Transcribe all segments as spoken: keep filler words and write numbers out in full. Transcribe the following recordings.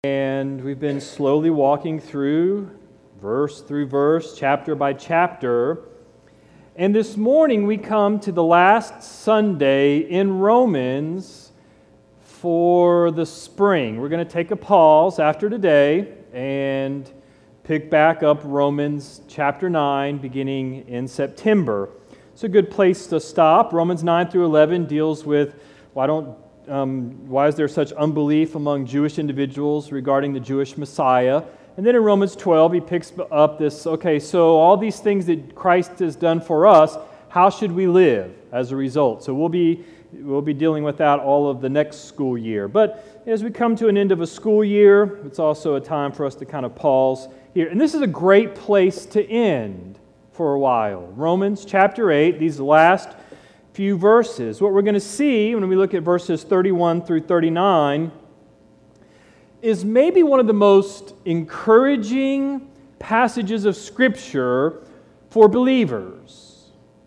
And we've been slowly walking through, verse through verse, chapter by chapter. And this morning we come to the last Sunday in Romans for the spring. We're going to take a pause after today and pick back up Romans chapter nine beginning in September. It's a good place to stop. Romans nine through eleven deals with why don't Um, why is there such unbelief among Jewish individuals regarding the Jewish Messiah? And then in Romans twelve, he picks up this, okay, so all these things that Christ has done for us, how should we live as a result? So we'll be we'll be dealing with that all of the next school year. But as we come to an end of a school year, it's also a time for us to kind of pause here. And this is a great place to end for a while. Romans chapter eight, these last few verses. What we're going to see when we look at verses thirty-one through thirty-nine is maybe one of the most encouraging passages of Scripture for believers.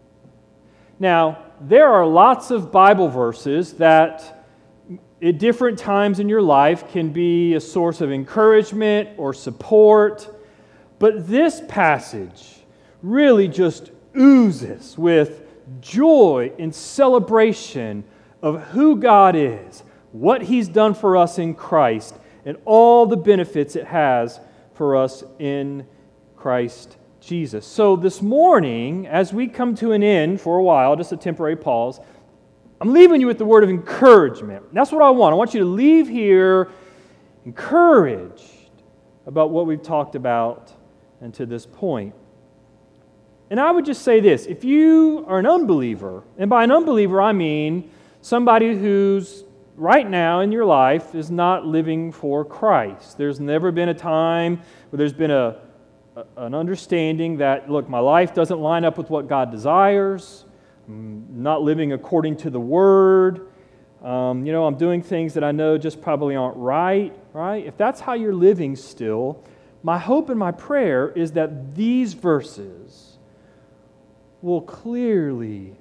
Now, there are lots of Bible verses that at different times in your life can be a source of encouragement or support, but this passage really just oozes with joy and celebration of who God is, what He's done for us in Christ, and all the benefits it has for us in Christ Jesus. So this morning, as we come to an end for a while, just a temporary pause, I'm leaving you with the word of encouragement. That's what I want. I want you to leave here encouraged about what we've talked about and to this point. And I would just say this, if you are an unbeliever, and by an unbeliever I mean somebody who's right now in your life is not living for Christ. There's never been a time where there's been a, a an understanding that, look, my life doesn't line up with what God desires, I'm not living according to the Word, um, you know, I'm doing things that I know just probably aren't right, right? If that's how you're living still, my hope and my prayer is that these verses will clearly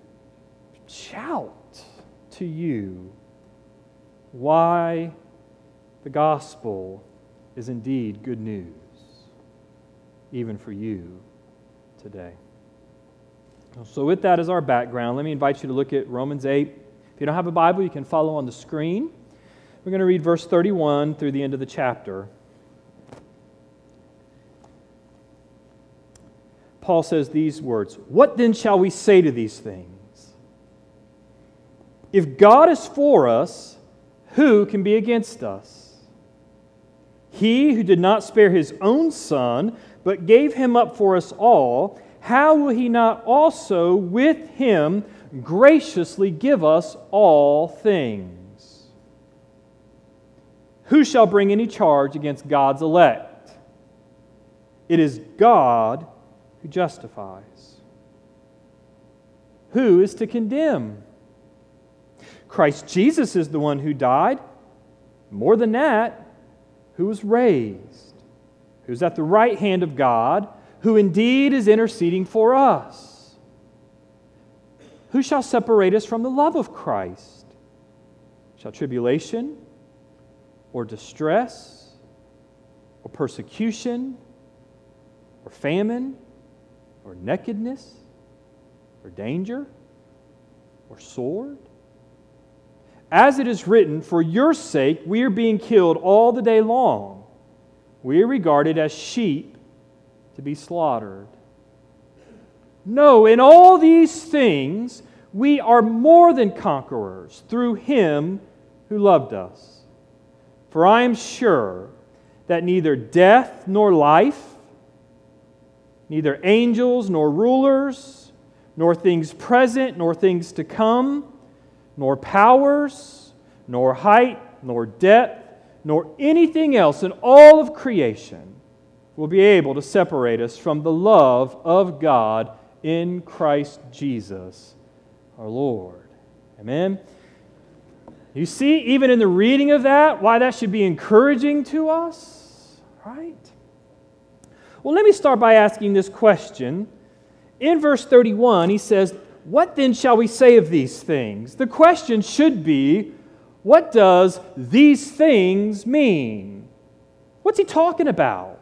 shout to you why the gospel is indeed good news, even for you today. So with that as our background, let me invite you to look at Romans eight. If you don't have a Bible, you can follow on the screen. We're going to read verse thirty-one through the end of the chapter. Paul says these words, "What then shall we say to these things? If God is for us, who can be against us? He who did not spare His own Son, but gave Him up for us all, how will He not also with Him graciously give us all things? Who shall bring any charge against God's elect? It is God who justifies. Who is to condemn? Christ Jesus is the one who died. More than that, who was raised, who's at the right hand of God, who indeed is interceding for us. Who shall separate us from the love of Christ? Shall tribulation, or distress, or persecution, or famine, or nakedness, or danger, or sword? As it is written, for your sake we are being killed all the day long. We are regarded as sheep to be slaughtered. No, in all these things we are more than conquerors through Him who loved us. For I am sure that neither death nor life, neither angels nor rulers, nor things present nor things to come, nor powers, nor height, nor depth, nor anything else in all of creation will be able to separate us from the love of God in Christ Jesus our Lord. Amen? You see, even in the reading of that, why that should be encouraging to us, right? Well, let me start by asking this question. In verse thirty-one, he says, "What then shall we say of these things?" The question should be, what does these things mean? What's he talking about?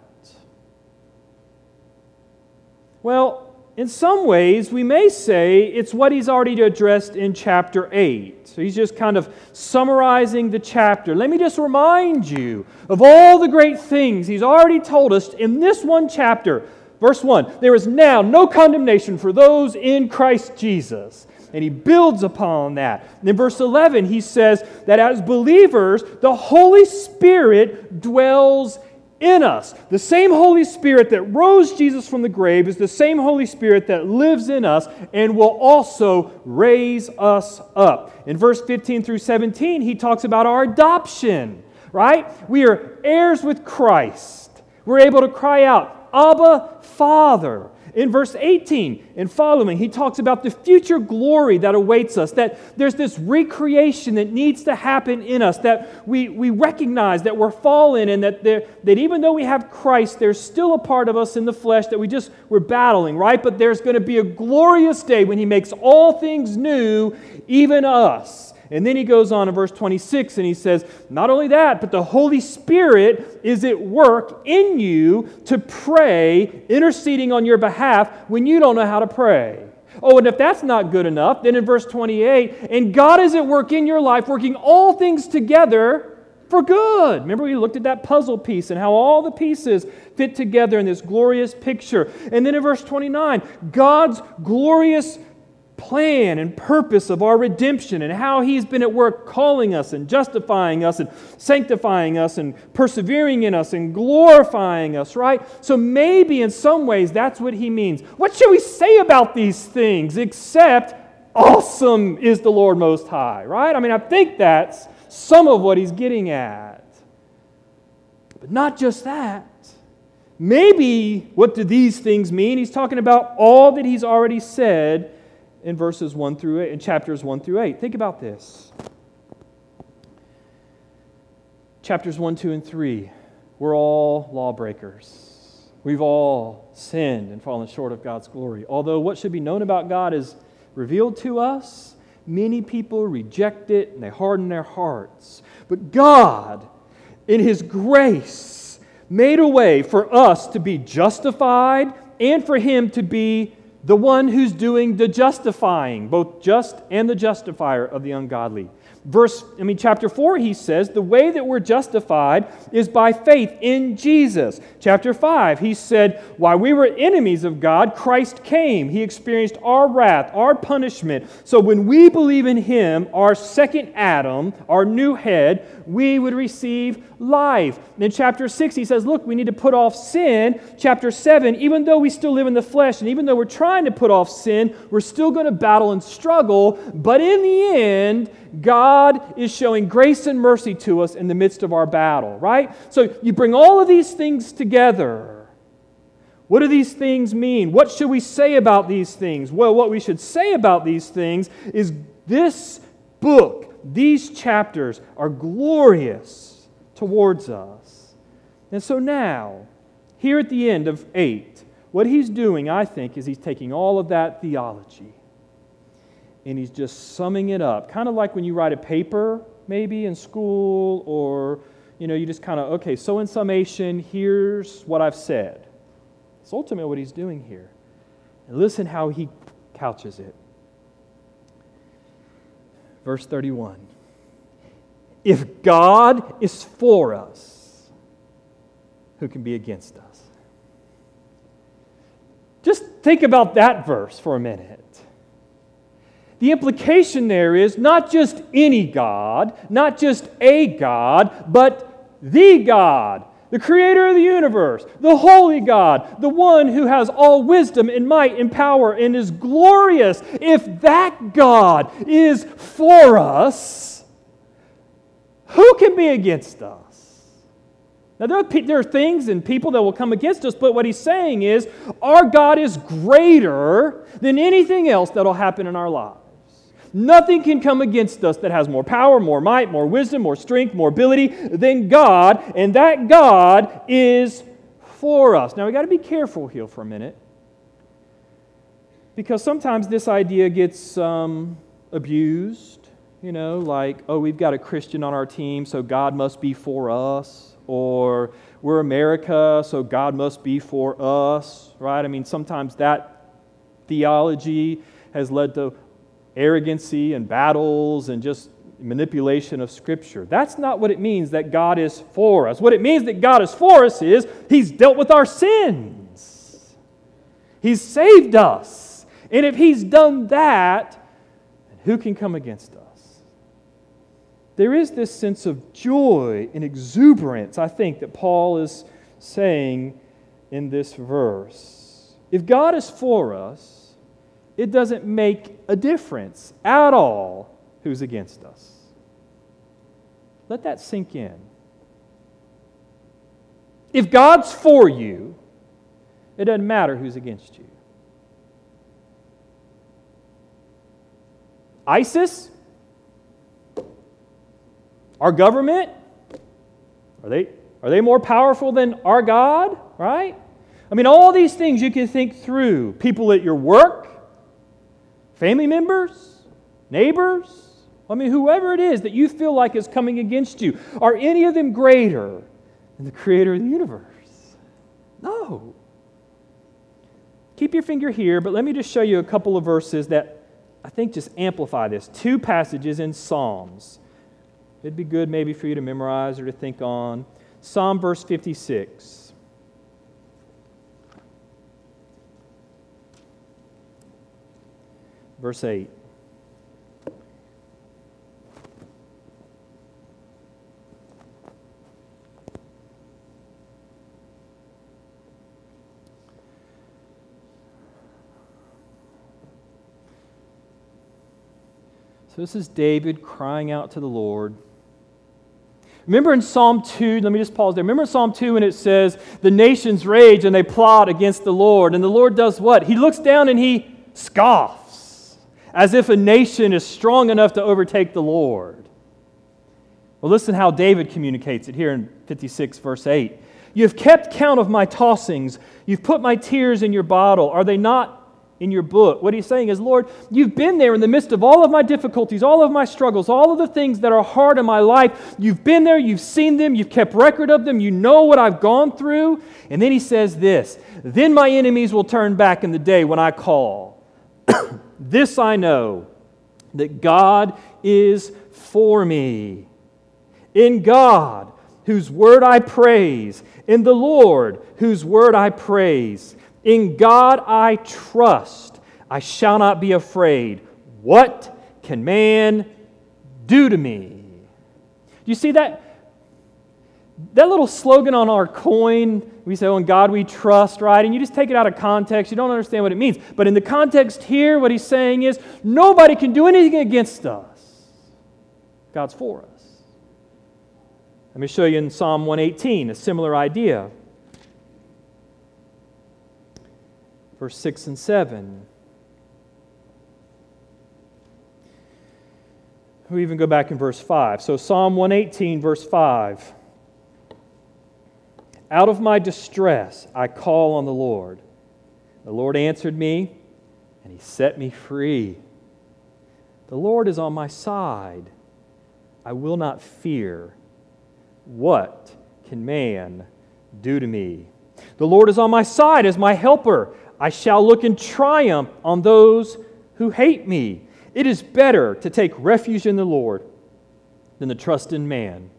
Well, in some ways, we may say it's what he's already addressed in chapter eight. So he's just kind of summarizing the chapter. Let me just remind you of all the great things he's already told us in this one chapter. Verse one, there is now no condemnation for those in Christ Jesus. And he builds upon that. And in verse eleven, he says that as believers, the Holy Spirit dwells in us. The same Holy Spirit that rose Jesus from the grave is the same Holy Spirit that lives in us and will also raise us up. In verse fifteen through seventeen, he talks about our adoption, right? We are heirs with Christ. We're able to cry out, Abba, Father. In verse eighteen and following, he talks about the future glory that awaits us, that there's this recreation that needs to happen in us, that we, we recognize that we're fallen and that, there, that even though we have Christ, there's still a part of us in the flesh that we just, we're battling, right? But there's going to be a glorious day when he makes all things new, even us. And then he goes on in verse twenty-six and he says, not only that, but the Holy Spirit is at work in you to pray, interceding on your behalf when you don't know how to pray. Oh, and if that's not good enough, then in verse twenty-eight, and God is at work in your life, working all things together for good. Remember we looked at that puzzle piece and how all the pieces fit together in this glorious picture. And then in verse twenty-nine, God's glorious plan and purpose of our redemption and how He's been at work calling us and justifying us and sanctifying us and persevering in us and glorifying us, right? So maybe in some ways that's what He means. What should we say about these things except awesome is the Lord Most High, right? I mean, I think that's some of what He's getting at. But not just that. Maybe what do these things mean? He's talking about all that He's already said in verses one through eight, in chapters one through eight. Think about this. Chapters one, two, and three. We're all lawbreakers. We've all sinned and fallen short of God's glory. Although what should be known about God is revealed to us, many people reject it and they harden their hearts. But God, in His grace, made a way for us to be justified and for Him to be the one who's doing the justifying, both just and the justifier of the ungodly. Verse, I mean, chapter four, he says, the way that we're justified is by faith in Jesus. Chapter five, he said, while we were enemies of God, Christ came. He experienced our wrath, our punishment. So when we believe in Him, our second Adam, our new head, we would receive life. And in chapter six, he says, look, we need to put off sin. Chapter seven, even though we still live in the flesh, and even though we're trying to put off sin, we're still going to battle and struggle. But in the end, God is showing grace and mercy to us in the midst of our battle, right? So you bring all of these things together. What do these things mean? What should we say about these things? Well, what we should say about these things is this book, these chapters are glorious towards us. And so now, here at the end of eight, what he's doing, I think, is he's taking all of that theology and he's just summing it up. Kind of like when you write a paper, maybe in school, or, you know, you just kind of, okay, so in summation, here's what I've said. It's ultimately what he's doing here. And listen how he couches it. Verse thirty-one. If God is for us, who can be against us? Just think about that verse for a minute. The implication there is not just any God, not just a God, but the God, the creator of the universe, the holy God, the one who has all wisdom and might and power and is glorious. If that God is for us, who can be against us? Now, there are, there are things and people that will come against us, but what he's saying is our God is greater than anything else that will happen in our lives. Nothing can come against us that has more power, more might, more wisdom, more strength, more ability than God, and that God is for us. Now, we've got to be careful here for a minute, because sometimes this idea gets um, abused, you know, like, oh, we've got a Christian on our team, so God must be for us. or we're America, so God must be for us, right? I mean, sometimes that theology has led to arrogancy and battles and just manipulation of Scripture. That's not what it means that God is for us. What it means that God is for us is He's dealt with our sins. He's saved us. And if He's done that, who can come against us? There is this sense of joy and exuberance, I think, that Paul is saying in this verse. If God is for us, it doesn't make a difference at all who's against us. Let that sink in. If God's for you, it doesn't matter who's against you. ISIS? Our government? Are they, are they more powerful than our God? Right? I mean, all these things you can think through. People at your work, family members, neighbors, I mean, whoever it is that you feel like is coming against you, are any of them greater than the Creator of the universe? No. Keep your finger here, but let me just show you a couple of verses that I think just amplify this. Two passages in Psalms. It'd be good maybe for you to memorize or to think on. Psalm verse fifty-six. Verse eight. So this is David crying out to the Lord. Remember in Psalm two, let me just pause there. Remember in Psalm two when it says, the nations rage and they plot against the Lord. And the Lord does what? He looks down and He scoffs, as if a nation is strong enough to overtake the Lord. Well, listen how David communicates it here in fifty-six, verse eight. You have kept count of my tossings. You've put my tears in your bottle. Are they not in your book? What he's saying is, Lord, you've been there in the midst of all of my difficulties, all of my struggles, all of the things that are hard in my life. You've been there, you've seen them, you've kept record of them, you know what I've gone through. And then he says this, then my enemies will turn back in the day when I call. This I know, that God is for me. In God, whose word I praise, in the Lord, whose word I praise. In God I trust. I shall not be afraid. What can man do to me? Do you see that? That little slogan on our coin, we say, oh, in God we trust, right? And you just take it out of context. You don't understand what it means. But in the context here, what he's saying is, nobody can do anything against us. God's for us. Let me show you in Psalm one eighteen, a similar idea. Verse six and seven. We even go back in verse five. So Psalm one eighteen, verse five. Out of my distress I call on the Lord. The Lord answered me, and He set me free. The Lord is on my side. I will not fear. What can man do to me? The Lord is on my side as my helper. I shall look in triumph on those who hate me. It is better to take refuge in the Lord than to trust in man.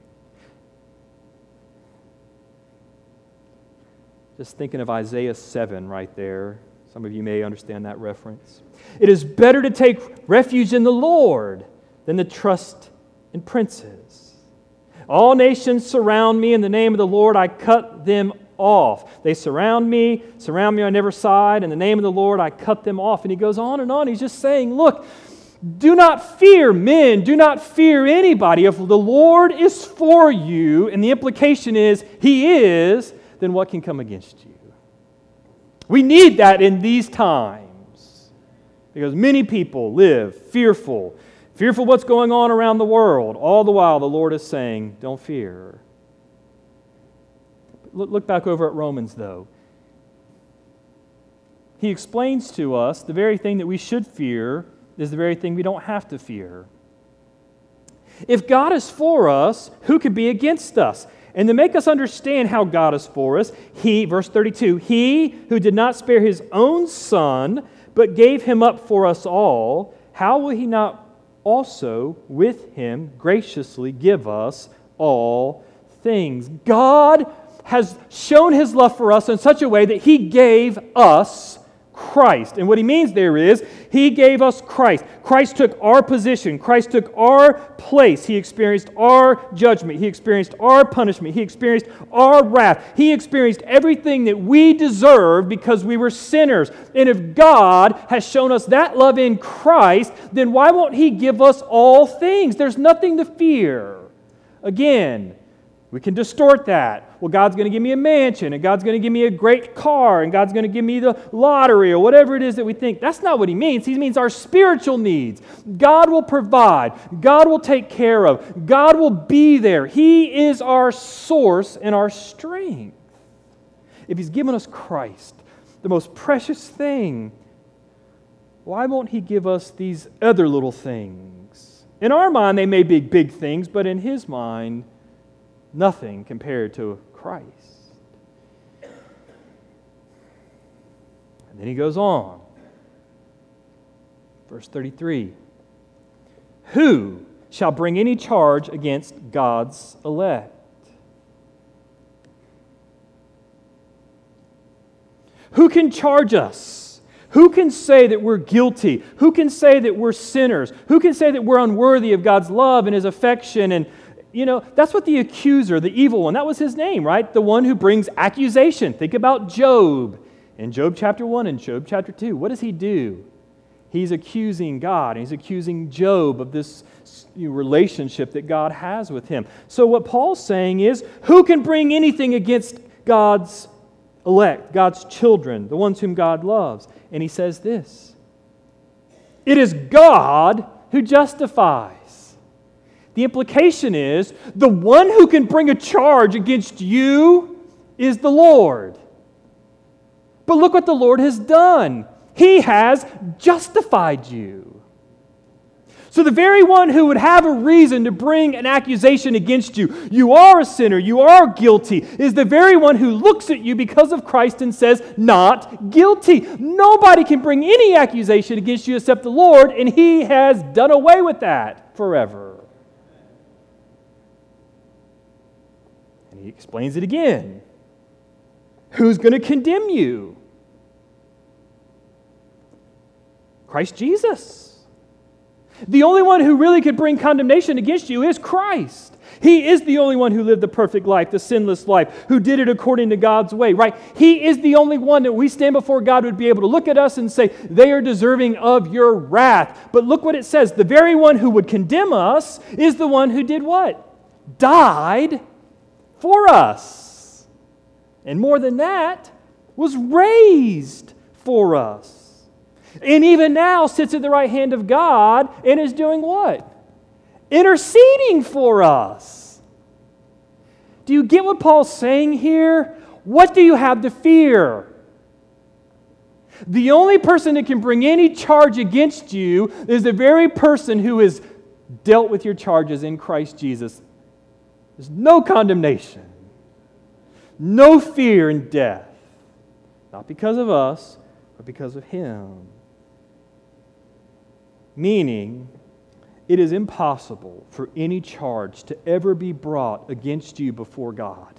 Just thinking of Isaiah seven right there. Some of you may understand that reference. It is better to take refuge in the Lord than to trust in princes. All nations surround me. In the name of the Lord, I cut them off. They surround me, surround me on every side. In the name of the Lord, I cut them off. And he goes on and on. He's just saying, look, do not fear men. Do not fear anybody. If the Lord is for you, and the implication is He is, then what can come against you? We need that in these times because many people live fearful, fearful what's going on around the world. All the while, the Lord is saying, don't fear. Look back over at Romans, though. He explains to us the very thing that we should fear is the very thing we don't have to fear. If God is for us, who could be against us? And to make us understand how God is for us, He, verse thirty-two, He who did not spare His own Son, but gave Him up for us all, how will He not also with Him graciously give us all things? God has shown His love for us in such a way that He gave us Christ. And what He means there is, He gave us Christ. Christ took our position. Christ took our place. He experienced our judgment. He experienced our punishment. He experienced our wrath. He experienced everything that we deserve because we were sinners. And if God has shown us that love in Christ, then why won't He give us all things? There's nothing to fear. Again, we can distort that. Well, God's going to give me a mansion, and God's going to give me a great car, and God's going to give me the lottery, or whatever it is that we think. That's not what He means. He means our spiritual needs. God will provide. God will take care of. God will be there. He is our source and our strength. If He's given us Christ, the most precious thing, why won't He give us these other little things? In our mind, they may be big things, but in His mind, nothing compared to Christ. And then he goes on. Verse thirty-three. Who shall bring any charge against God's elect? Who can charge us? Who can say that we're guilty? Who can say that we're sinners? Who can say that we're unworthy of God's love and His affection? And you know, that's what the accuser, the evil one, that was his name, right? The one who brings accusation. Think about Job in Job chapter one and Job chapter two. What does he do? He's accusing God. He's accusing Job of this relationship that God has with him. So what Paul's saying is, who can bring anything against God's elect, God's children, the ones whom God loves? And he says this, it is God who justifies. The implication is, the one who can bring a charge against you is the Lord. But look what the Lord has done. He has justified you. So the very one who would have a reason to bring an accusation against you, you are a sinner, you are guilty, is the very one who looks at you because of Christ and says, not guilty. Nobody can bring any accusation against you except the Lord, and He has done away with that forever. And he explains it again. Who's going to condemn you? Christ Jesus. The only one who really could bring condemnation against you is Christ. He is the only one who lived the perfect life, the sinless life, who did it according to God's way, right? He is the only one that we stand before God would be able to look at us and say, they are deserving of your wrath. But look what it says. The very one who would condemn us is the one who did what? Died for us. And more than that, was raised for us. And even now sits at the right hand of God and is doing what? Interceding for us. Do you get what Paul's saying here? What do you have to fear? The only person that can bring any charge against you is the very person who has dealt with your charges in Christ Jesus. There's no condemnation, no fear in death, not because of us, but because of Him. Meaning, it is impossible for any charge to ever be brought against you before God.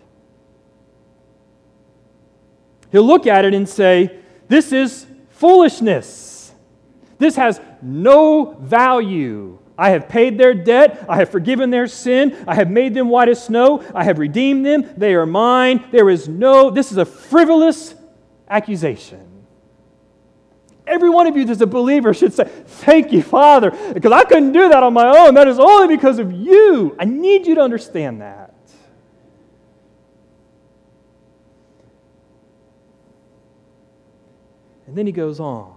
He'll look at it and say, this is foolishness. This has no value. I have paid their debt. I have forgiven their sin. I have made them white as snow. I have redeemed them. They are mine. There is no, this is a frivolous accusation. Every one of you that's a believer should say, thank you, Father, because I couldn't do that on my own. That is only because of you. I need you to understand that. And then he goes on.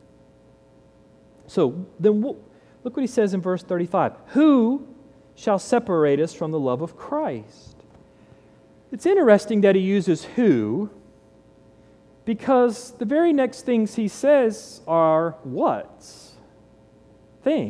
So then look what he says in verse thirty-five. Who shall separate us from the love of Christ? It's interesting that he uses who, because the very next things he says are what?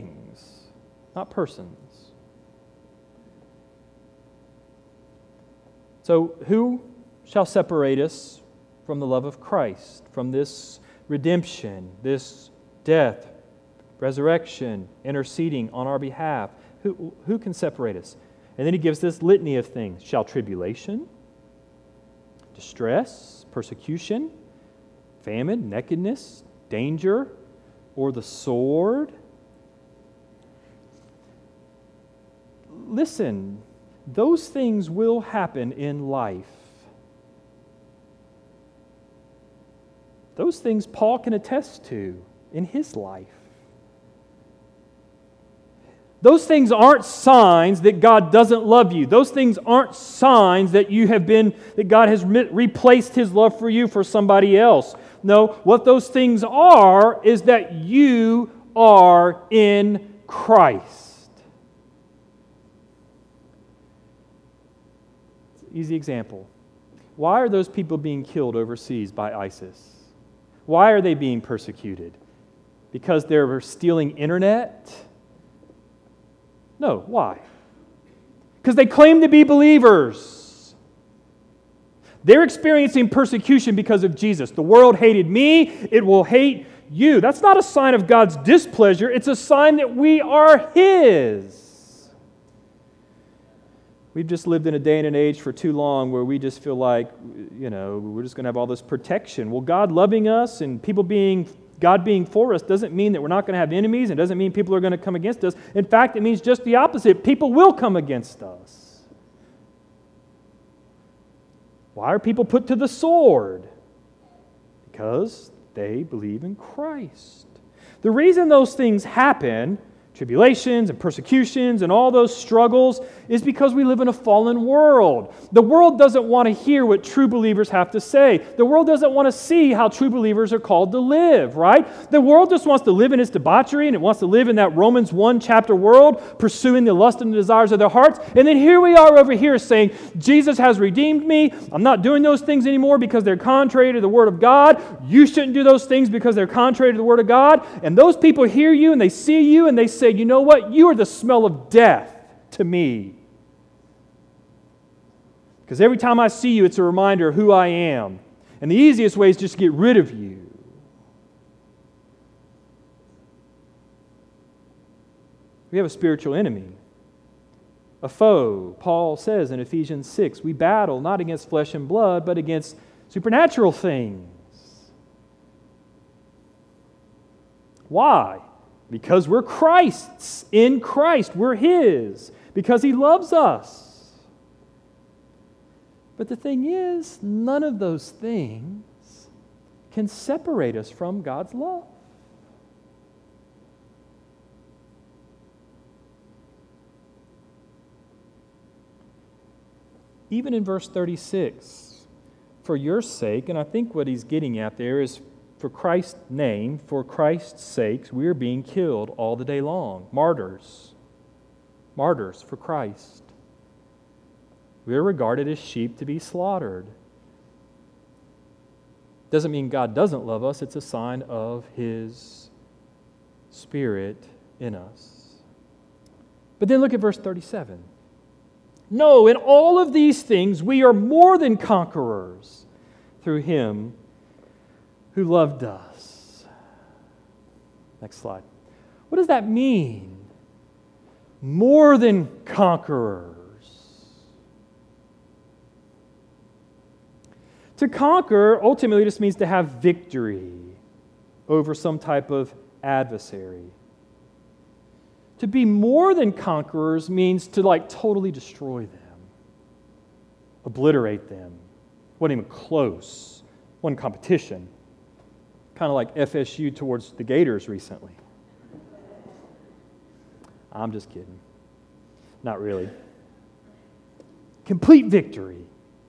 Things, not persons. So who shall separate us from the love of Christ, from this redemption, this death, resurrection, interceding on our behalf? Who, who can separate us? And then he gives this litany of things. Shall tribulation, distress, persecution, famine, nakedness, danger, or the sword? Listen, those things will happen in life. Those things Paul can attest to in his life. Those things aren't signs that God doesn't love you. Those things aren't signs that you have been, that God has re- replaced His love for you for somebody else. No, what those things are is that you are in Christ. Easy example. Why are those people being killed overseas by ISIS? Why are they being persecuted? Because they're stealing internet? No, why? Because they claim to be believers. They're experiencing persecution because of Jesus. The world hated me, it will hate you. That's not a sign of God's displeasure, it's a sign that we are His. We've just lived in a day and an age for too long where we just feel like, you know, we're just going to have all this protection. Well, God loving us and people being, God being for us doesn't mean that we're not going to have enemies. It doesn't mean people are going to come against us. In fact, it means just the opposite. People will come against us. Why are people put to the sword? Because they believe in Christ. The reason those things happen, tribulations and persecutions and all those struggles, is because we live in a fallen world. The world doesn't want to hear what true believers have to say. The world doesn't want to see how true believers are called to live, right? The world just wants to live in its debauchery, and it wants to live in that Romans one chapter world, pursuing the lust and the desires of their hearts. And then here we are over here saying, Jesus has redeemed me. I'm not doing those things anymore because they're contrary to the Word of God. You shouldn't do those things because they're contrary to the Word of God. And those people hear you and they see you and they say, you know what? You are the smell of death to me. Because every time I see you, it's a reminder of who I am. And the easiest way is just to get rid of you. We have a spiritual enemy, a foe. Paul says in Ephesians six, we battle not against flesh and blood, but against supernatural things. Why? Because we're Christ's. In Christ, we're His. Because He loves us. But the thing is, none of those things can separate us from God's love. Even in verse thirty-six, for your sake, and I think what he's getting at there is for Christ's name, for Christ's sakes, we are being killed all the day long. Martyrs. Martyrs for Christ. We are regarded as sheep to be slaughtered. Doesn't mean God doesn't love us. It's a sign of His Spirit in us. But then look at verse thirty-seven. No, in all of these things we are more than conquerors through Him who loved us. Next slide. What does that mean? More than conquerors. To conquer ultimately just means to have victory over some type of adversary. To be more than conquerors means to like totally destroy them, obliterate them. Wasn't even close. Wasn't competition. Kind of like F S U towards the Gators recently. I'm just kidding. Not really. Complete victory.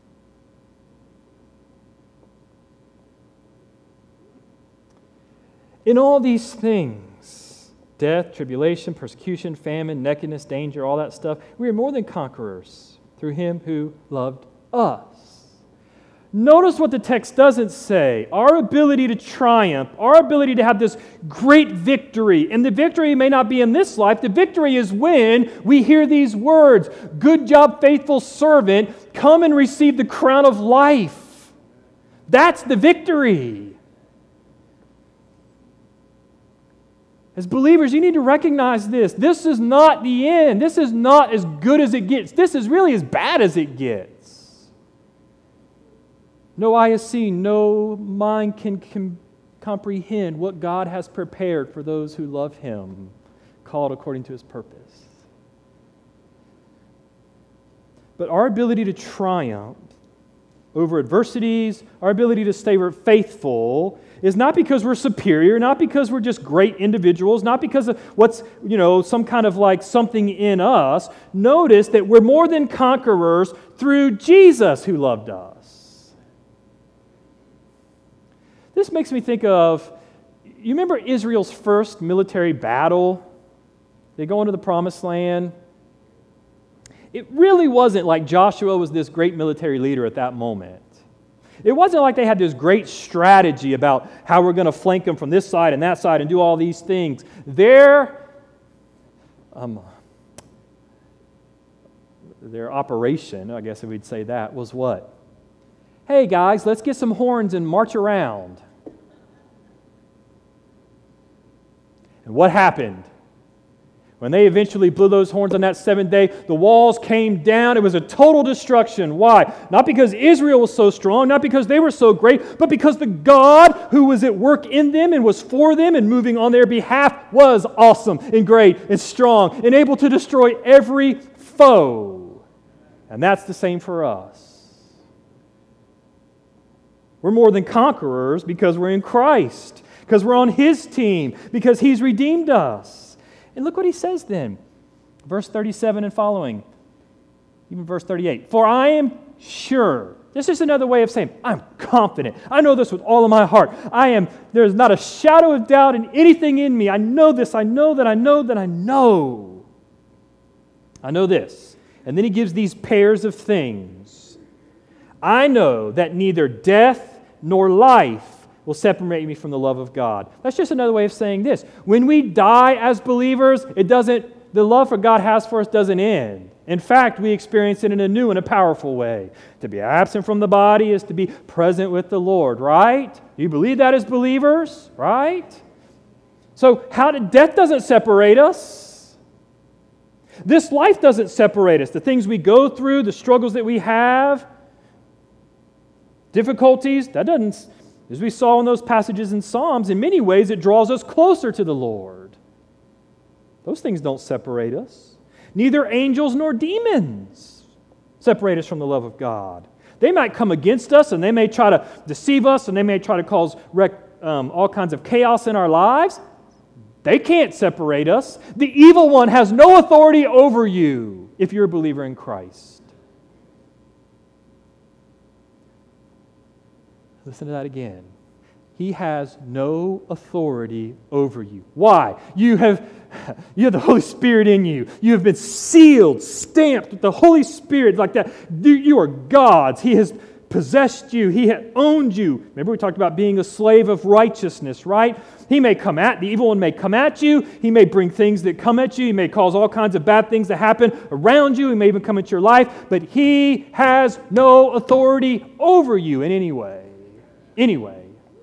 In all these things, death, tribulation, persecution, famine, nakedness, danger, all that stuff, we are more than conquerors through Him who loved us. Notice what the text doesn't say. Our ability to triumph, our ability to have this great victory, and the victory may not be in this life. The victory is when we hear these words, "Good job, faithful servant, come and receive the crown of life." That's the victory. As believers, you need to recognize this. This is not the end. This is not as good as it gets. This is really as bad as it gets. No eye has seen, no mind can com- comprehend what God has prepared for those who love Him, called according to His purpose. But our ability to triumph over adversities, our ability to stay faithful, is not because we're superior, not because we're just great individuals, not because of what's, you know, some kind of like something in us. Notice that we're more than conquerors through Jesus who loved us. This makes me think of, you remember Israel's first military battle? They go into the Promised Land. It really wasn't like Joshua was this great military leader at that moment. It wasn't like they had this great strategy about how we're going to flank them from this side and that side and do all these things. Their, um, their operation, I guess if we'd say that, was what? Hey guys, let's get some horns and march around. And what happened? When they eventually blew those horns on that seventh day, the walls came down. It was a total destruction. Why? Not because Israel was so strong, not because they were so great, but because the God who was at work in them and was for them and moving on their behalf was awesome and great and strong and able to destroy every foe. And that's the same for us. We're more than conquerors because we're in Christ, because we're on His team, because He's redeemed us. And look what He says then. Verse thirty-seven and following. Even verse thirty-eight. For I am sure. This is another way of saying, I'm confident. I know this with all of my heart. I am, there's not a shadow of doubt in anything in me. I know this. I know that I know that I know. I know this. And then he gives these pairs of things. I know that neither death nor life will separate me from the love of God. That's just another way of saying this. When we die as believers, it doesn't, the love for God has for us doesn't end. In fact, we experience it in a new and a powerful way. To be absent from the body is to be present with the Lord, right? Do you believe that as believers, right? So how did death doesn't separate us? This life doesn't separate us. The things we go through, the struggles that we have, difficulties, that doesn't, as we saw in those passages in Psalms, in many ways it draws us closer to the Lord. Those things don't separate us. Neither angels nor demons separate us from the love of God. They might come against us and they may try to deceive us and they may try to cause wreck, um, all kinds of chaos in our lives. They can't separate us. The evil one has no authority over you if you're a believer in Christ. Listen to that again. He has no authority over you. Why? You have, you have the Holy Spirit in you. You have been sealed, stamped with the Holy Spirit like that. You are God's. He has possessed you. He has owned you. Remember we talked about being a slave of righteousness, right? He may come at, the evil one may come at you. He may bring things that come at you. He may cause all kinds of bad things to happen around you. He may even come into your life. But He has no authority over you in any way. Anyway.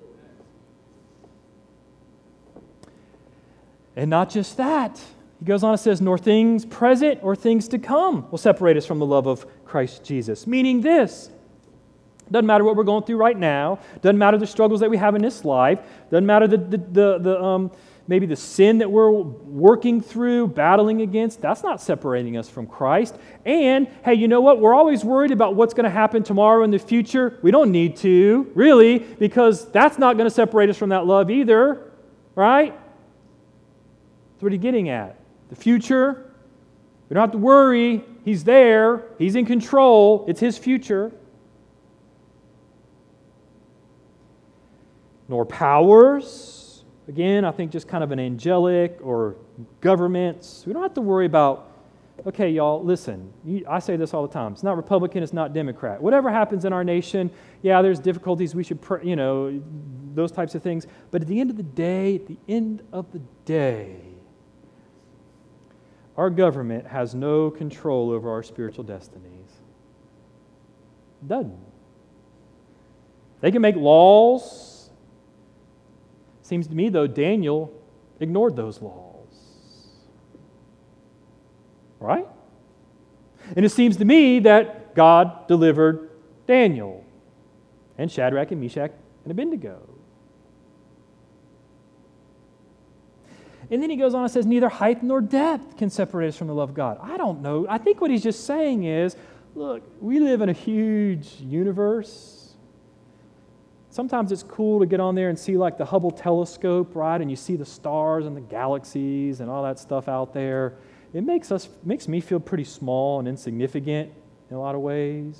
And not just that. He goes on and says, nor things present or things to come will separate us from the love of Christ Jesus. Meaning this. Doesn't matter what we're going through right now. Doesn't matter the struggles that we have in this life. Doesn't matter the, the, the, the um, maybe the sin that we're working through, battling against. That's not separating us from Christ. And, hey, you know what? We're always worried about what's going to happen tomorrow in the future. We don't need to, really, because that's not going to separate us from that love either, right? That's what he's getting at. The future, we don't have to worry. He's there. He's in control. It's His future. Nor powers. Again, I think just kind of an angelic or governments. We don't have to worry about Okay, y'all, listen. You, I say this all the time. It's not Republican, it's not Democrat. Whatever happens in our nation, yeah, there's difficulties. We should, pr- you know, those types of things. But at the end of the day, at the end of the day, our government has no control over our spiritual destinies. It doesn't. They can make laws. Seems to me, though, Daniel ignored those laws. Right? And it seems to me that God delivered Daniel and Shadrach and Meshach and Abednego. And then he goes on and says, neither height nor depth can separate us from the love of God. I don't know. I think what he's just saying is, look, we live in a huge universe. Sometimes it's cool to get on there and see like the Hubble telescope, right? And you see the stars and the galaxies and all that stuff out there. It makes us makes me feel pretty small and insignificant in a lot of ways.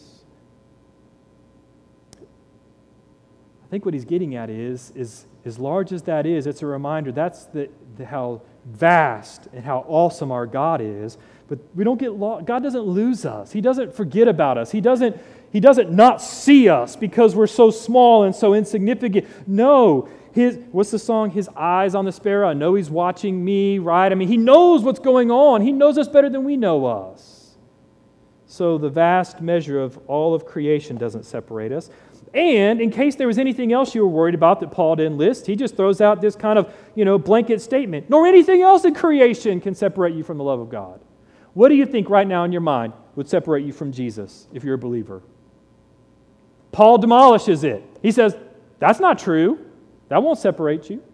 I think what he's getting at is, is as large as that is, it's a reminder that's the, the how vast and how awesome our God is. But we don't get lost. God doesn't lose us. He doesn't forget about us. He doesn't He doesn't not see us because we're so small and so insignificant. No. His, what's the song? His eyes on the sparrow. I know He's watching me, right? I mean, He knows what's going on. He knows us better than we know us. So the vast measure of all of creation doesn't separate us. And in case there was anything else you were worried about that Paul didn't list, he just throws out this kind of, you know, blanket statement. Nor anything else in creation can separate you from the love of God. What do you think right now in your mind would separate you from Jesus if you're a believer? Paul demolishes it. He says, that's not true. That won't separate you.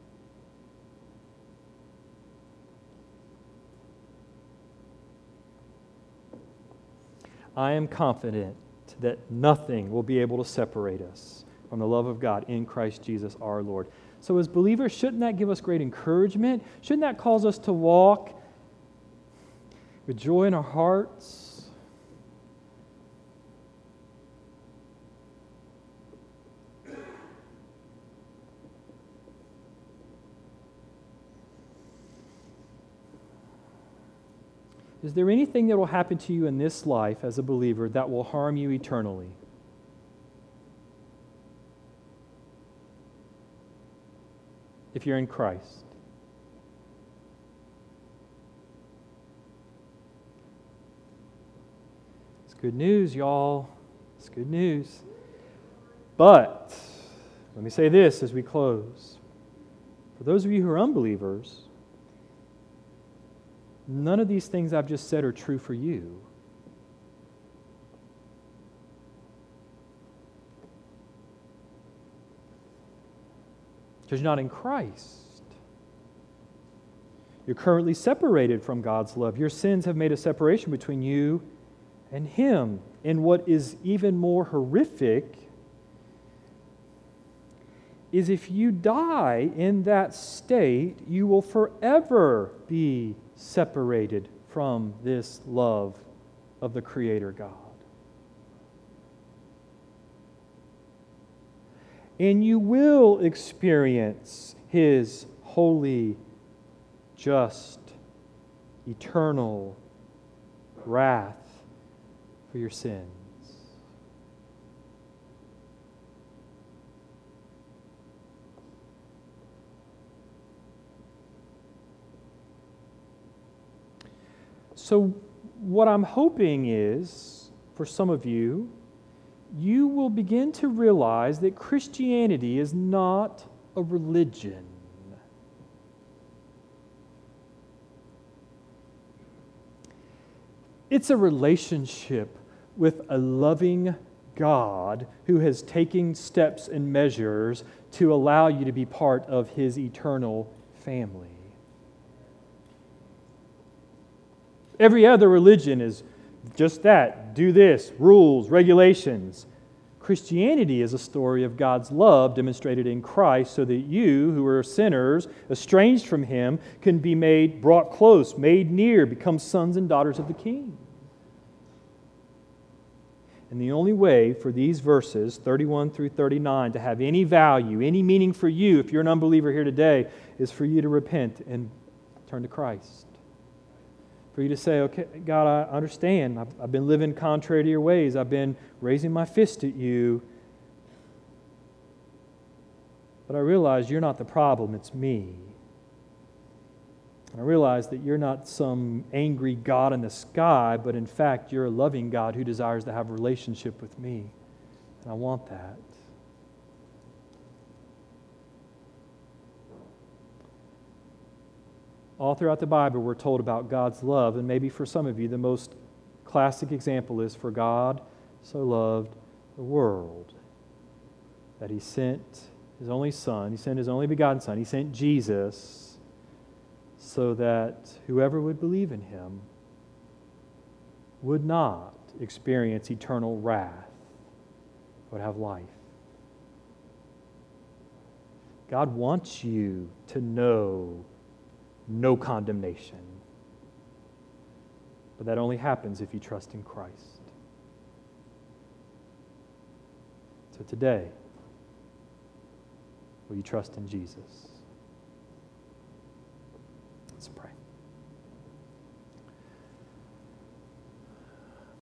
I am confident that nothing will be able to separate us from the love of God in Christ Jesus our Lord. So as believers, shouldn't that give us great encouragement? Shouldn't that cause us to walk with joy in our hearts? Is there anything that will happen to you in this life as a believer that will harm you eternally? If you're in Christ. It's good news, y'all. It's good news. But, let me say this as we close. For those of you who are unbelievers, none of these things I've just said are true for you. Because you're not in Christ. You're currently separated from God's love. Your sins have made a separation between you and Him. And what is even more horrific is if you die in that state, you will forever be separated from this love of the Creator God. And you will experience His holy, just, eternal wrath for your sins. So what I'm hoping is, for some of you, you will begin to realize that Christianity is not a religion. It's a relationship with a loving God who has taken steps and measures to allow you to be part of His eternal family. Every other religion is just that. Do this, rules, regulations. Christianity is a story of God's love demonstrated in Christ so that you, who are sinners, estranged from Him, can be made, brought close, made near, become sons and daughters of the King. And the only way for these verses, thirty-one through thirty-nine, to have any value, any meaning for you, if you're an unbeliever here today, is for you to repent and turn to Christ. For for you to say, okay, God, I understand. I've, I've been living contrary to your ways. I've been raising my fist at you. But I realize you're not the problem, it's me. And I realize that you're not some angry God in the sky, but in fact, you're a loving God who desires to have a relationship with me. And I want that. All throughout the Bible, we're told about God's love, and maybe for some of you, the most classic example is, for God so loved the world that He sent His only Son, He sent His only begotten Son, He sent Jesus so that whoever would believe in Him would not experience eternal wrath, but have life. God wants you to know no condemnation. But that only happens if you trust in Christ. So today, will you trust in Jesus? Let's pray.